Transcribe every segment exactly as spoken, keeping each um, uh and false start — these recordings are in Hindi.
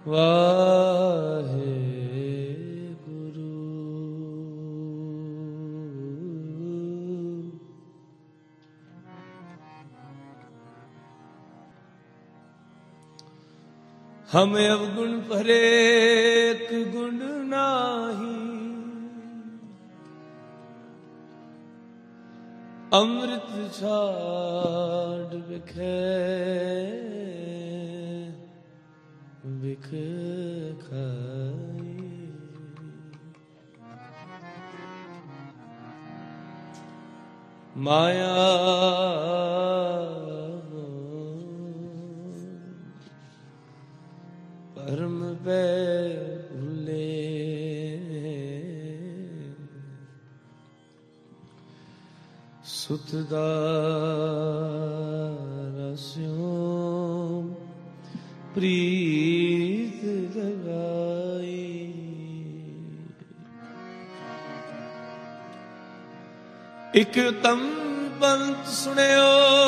ਵਾਹਿਗੁਰੂ। ਹਮ ਅਵਗੁਣ ਭਰੇ ਇੱਕ ਗੁਣ ਨਾਹੀ, ਅੰਮ੍ਰਿਤ ਛਾੜ ਵਿਖੇ ਵਿਖ ਖਾਈ। ਮਾਇਆ ਪਰਮ ਪੈ ਭੁਲੇ, ਸੁਤ ਦਾ ਰਸਿਓ ਪ੍ਰੀਤ ਲਗਾਈ। ਇਕ ਤਮ ਪੰਥ ਸੁਣਿਓ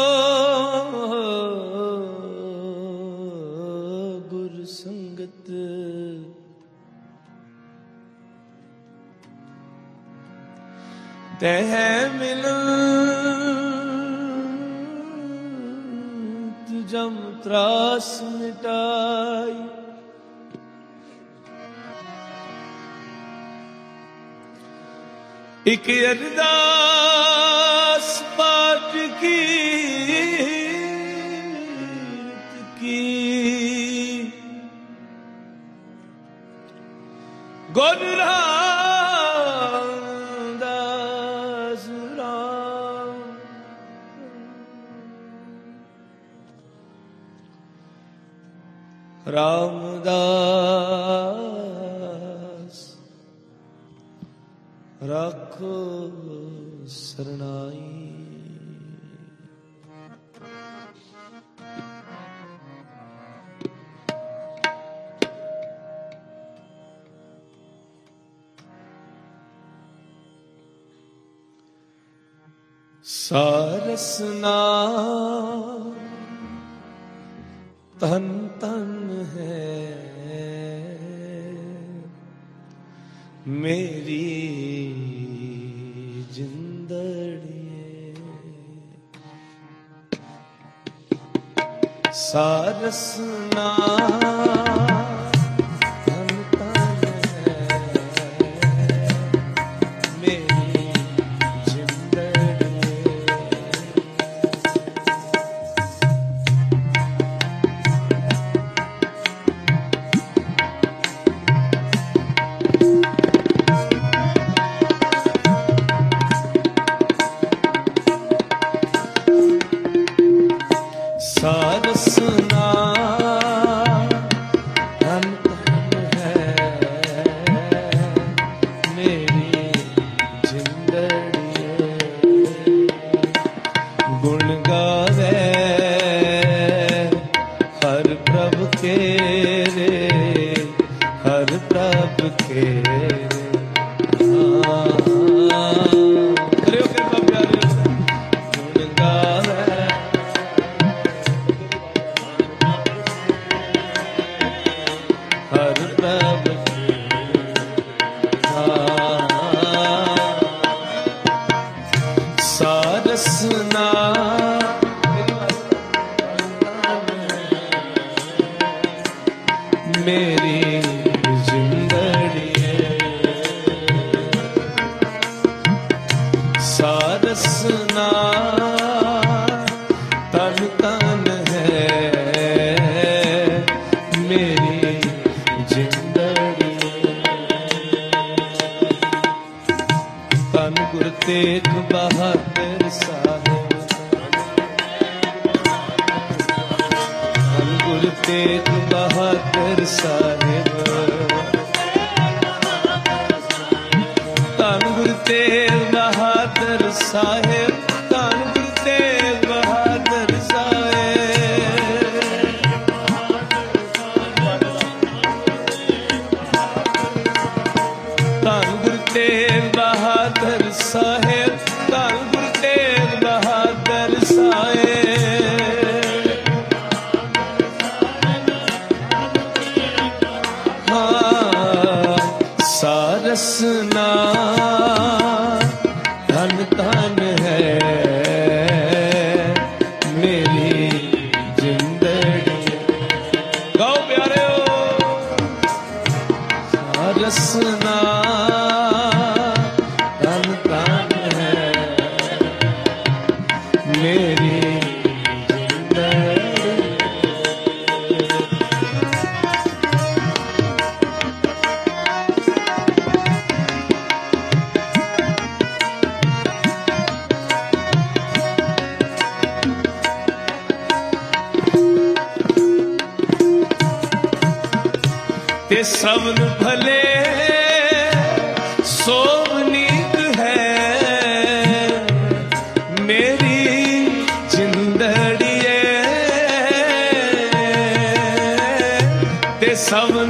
ਗੁਰ ਸੰਗਤ, ਤਹਿ ਮਿਲਤ ਜਮ ਤਰਾਸ ਮਿਟਾਈ। ਇਕ ਅਰਦਾਸ ਪਾਠ ਕੀਰਤ ਕੀ, ਗੁਰ ਰਾਮਦਾਸ ਰਾਮ। ਰਾਮਦਾਸ ਰੱਖੋ ਸਰਨਾਈ। ਸਾਰਸ ਨਾਮ ਤਨ ਤਨ ਹੈ, ਮੇਰੀ ਜਿੰਦੜੀਏ। ਸਾਰਸ ਨਾਮ ਤਨ ਤਨ ਹੈ, ਮੇਰੀ ਜਿੰਦੜੀਏ। ਸਾਰਸ ਨਾਮ ਤਨ ਤਨ ਹੈ, ਮੇਰੀ ਜਿੰਦੜੀਏ। ਗੁਣ ਗਾਵੇ ਹਰ ਪ੍ਰਭ ਕੇਰੇ, ਹਰ ਪ੍ਰਭ ਕੇਰੇ। ਕਰਿਓ ਕਿਰਪਾ ਪਿਆਰੇ। ਗੁਣ ਗਾਵੇ ਹਰ ਪ੍ਰਭ ਸਾਰਸ ਨਾਮ ਮੇਰੀ ਜਿੰਦੜੀਏ। ਸਾਰਸ ਨਾਮ ਤਨ ਤਨ ਹੈ, ਮੇਰੀ ਜਿੰਦੜੀਏ। ਧੰਨ ਗੁਰ ਤੇਗ ਬਹਾਦਰ ਸਾਹਿਬ, ਧੰਨ ਗੁਰ ਤੇਗ ਬਹਾਦਰ ਸਾਹਿਬ, ਧੰਨ ਗੁਰ ਤੇਗ ਬਹਾਦਰ ਸਾਹਿਬ, ਧੰਨ ਗੁਰ ਤੇਗ ਬਹਾਦਰ ਸਾਹਿਬ। ਧੰਨ ਗੁਰ ਤੇਗ ਬਹਾਦਰ ਸਾਹਿਬ, ਧੰਨ ਗੁਰ ਤੇਗ ਬਹਾਦਰ ਸਾਹਿਬ। रसना धन धन है मेरी जिंदड़ी। गाओ प्यारे हो। रसना धन धन है मेरी ते सबन भले सोवनीक है मेरी जिंदड़िए। ते सबन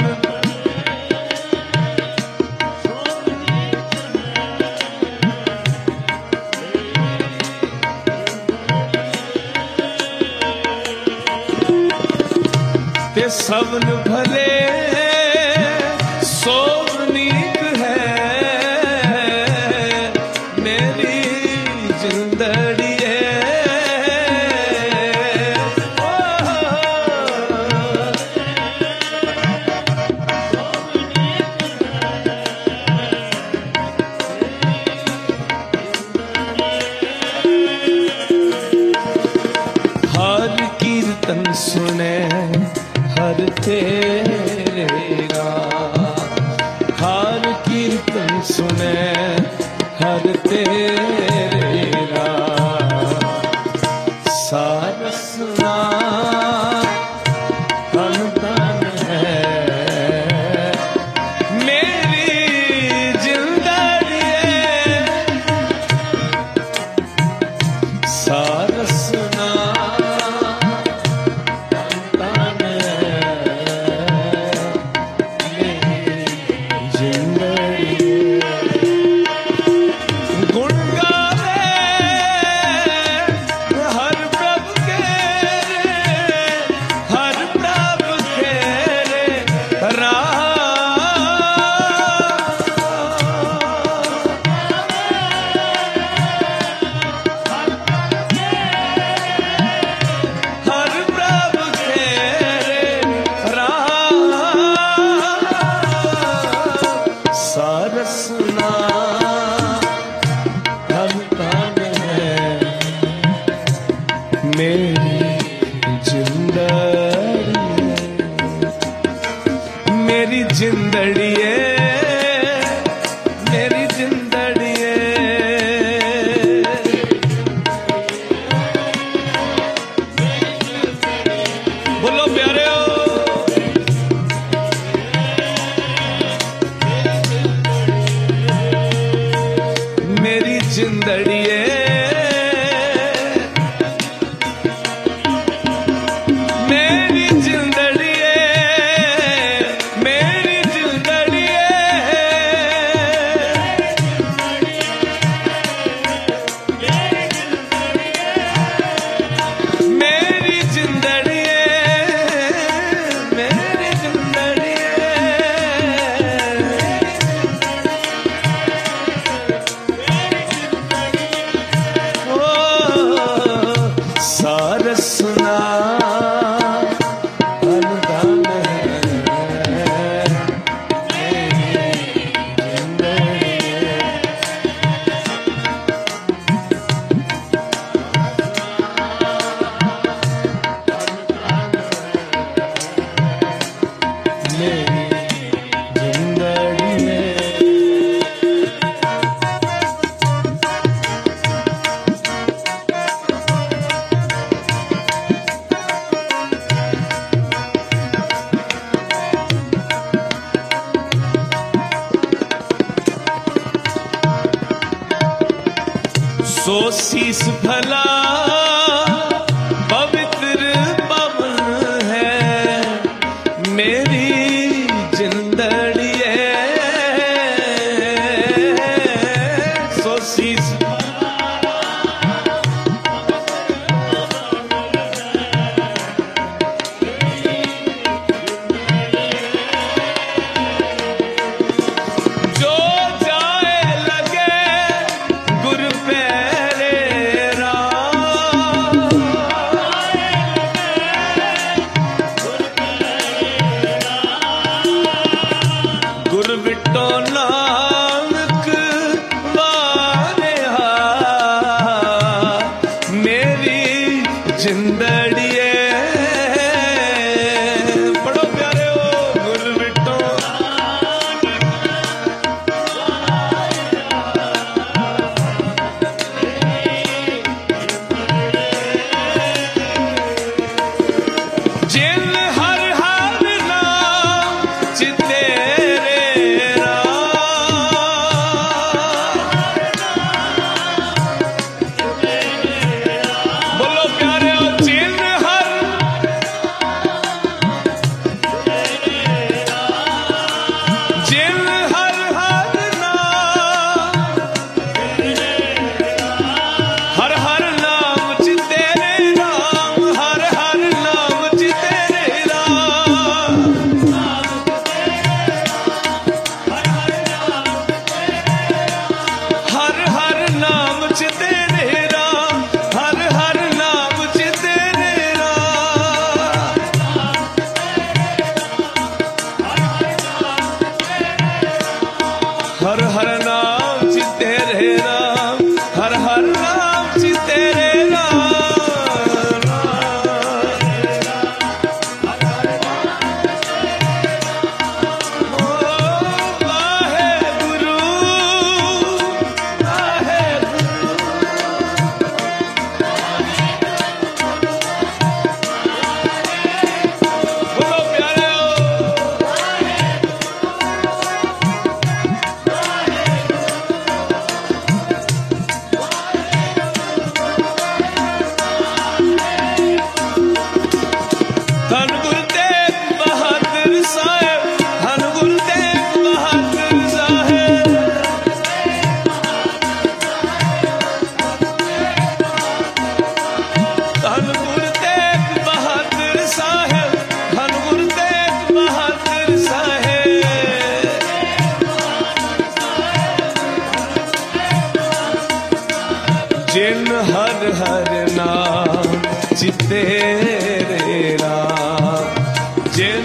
ते सबन भले सोवनीक है मेरी जिंदड़िए। हर कीर्तन सुने हर तेरे गान, हर कीर्तन सुने हर तेरे गान। सारसना धन धन है मेरी जिंदड़िए। सारसना रसना धन धन है मेरी जिंदड़ी। मेरी जिंदड़िए मेरी जिंदड़िए। बोलो प्यारे हो। मेरी जिंदड़िए मेरी जिंदड़िए मेरी जिंदड़िए। मेरी जिंदड़िए मेरी जिंदड़िए। सारसना धन धन है मेरी जिंदड़िए। मेरी जिंदड़िए। सो शीस भला पवित्र पवन है मेरी जिंदड़िए। सो शीस जो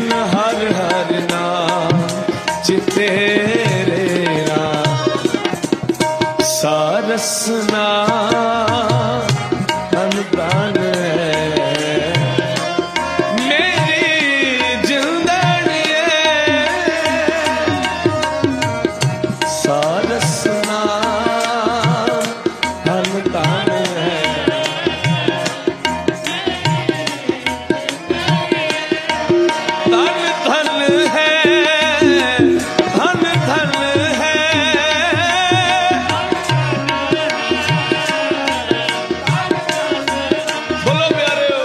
बिन हर हर नाम चिते रे राम सारस नाम धन प्राण है मेरी जिंदड़ी सारस नाम धन प्राण है धन धन है धन धन है बोलो प्यारे हो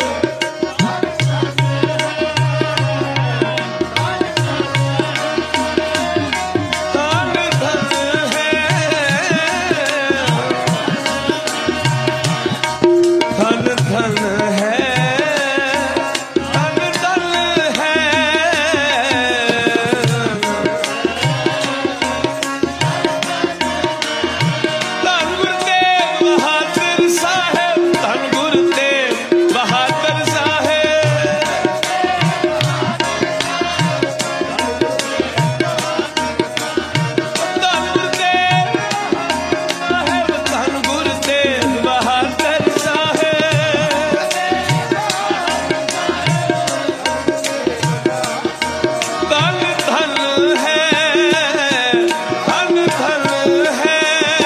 धन धन है धन धन है धन धन है धन गुरुदेव बहादुर साहेब धन गुरुदेव बहादुर साहेब धन गुरुदेव साहेब धन गुरुदेव बहादुर साहेब धन धन है धन धन है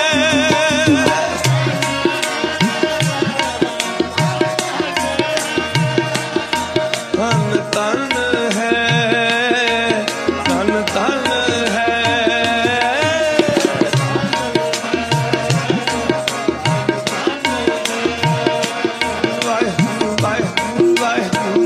धन धन है धन धन है वाहे वाहे वाहे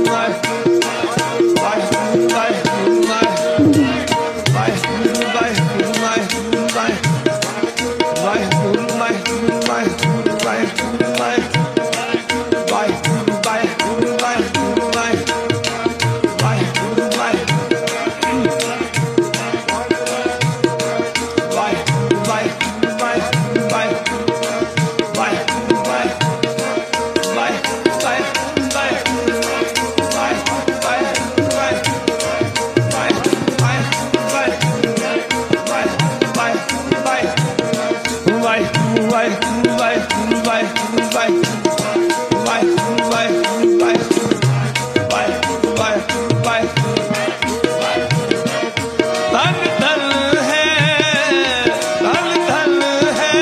धन धन है धन धन है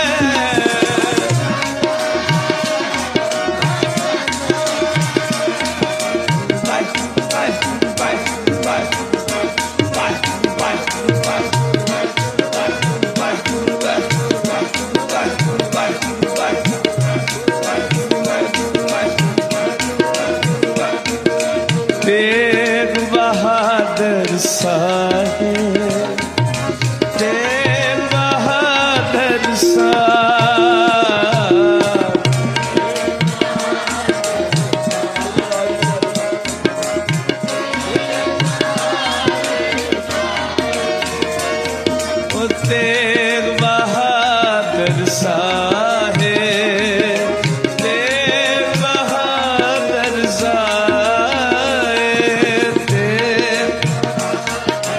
तेग बहादुर साहेब तेग बहादुर साहेब ओ तेग बहादुर साहेब तेग बहादुर साहेब तेग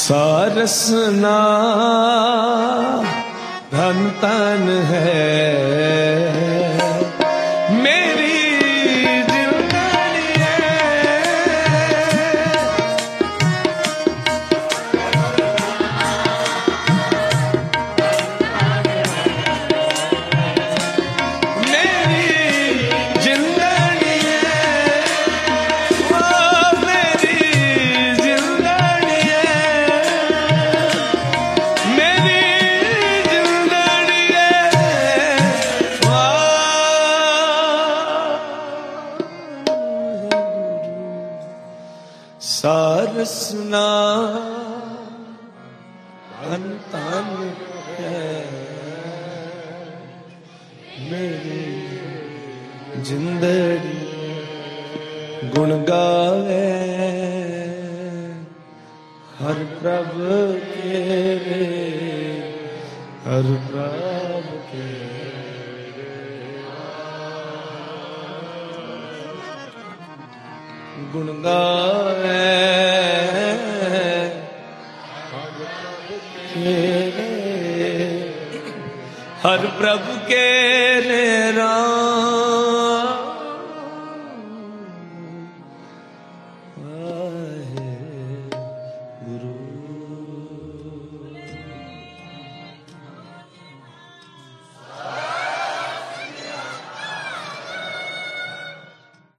ਸਾਰਸਨਾ ਧਨ ਤਨ ਹੈ ਮੇਰੀ ਜਿੰਦੜੀ ਹੈ ਮੇਰੀ ਜਿੰਦੜੀ ਹੈ ਓ ਮੇਰੀ ਜਿੰਦੜੀ ਹੈ ਮੇਰੀ ਜਿੰਦੜੀ ਹੈ ਸਾਰਸਨਾ ਧਨ ਧਨ ਹੈ ਮੇਰੀ ਜਿੰਦੜੀ ਗੁਣ ਗਾਵੇ ਹਰ ਪ੍ਰਭ ਤੇਰੇ ਹਰ ਪ੍ਰਭ ਤੇਰੇ ਗੁਣ ਗਾਵੇ ਹਰ ਪ੍ਰਭ ਕੇ ਰਾਮ